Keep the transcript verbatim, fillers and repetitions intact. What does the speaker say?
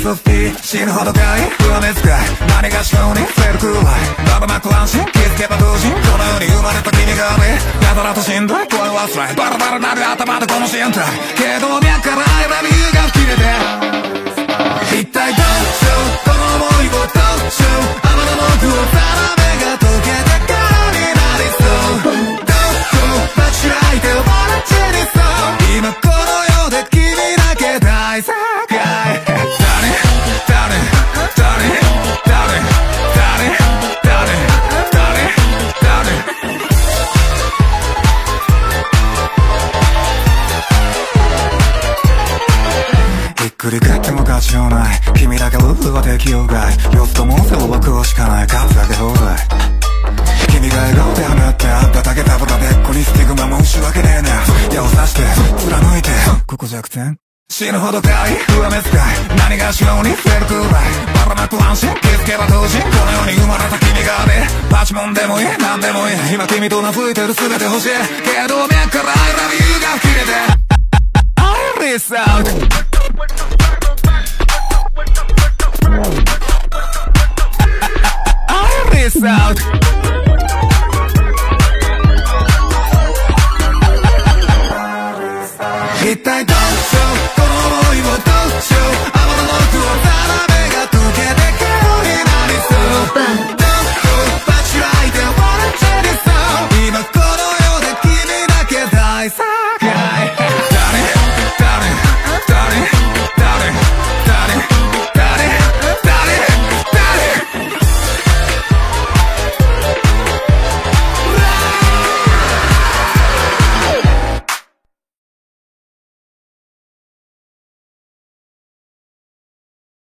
ススピー死ぬほどかい不安ですかい何が思考に触れるくらいババマック安心気づけば同時この世に生まれた君がねやたらとしんどい声はつらいバラバラなる頭でこの身体けど脈からI love youが吹き出て一体どうしようこの想いをどうしよう天の奥をざらめが溶けてからになりそうどこ間違えて笑っちゃいそう今この世で君だけ大正解繰り返っても勝ちようない君だけルールは適用外四つともせを僕をしかない数だけ放題君が笑顔で放ってあっただけたぶたべっこにスティグマもし訳ねえな矢を刺して貫いてここ弱点死ぬほどかい不安ですかい何が思考に触れるくらいバラマック安心気づけば当時この世に生まれた君がねパチモンでもいい何でもいい今君と名付いてる全て欲しいけど脈から I love you が吹き出てI miss out I miss out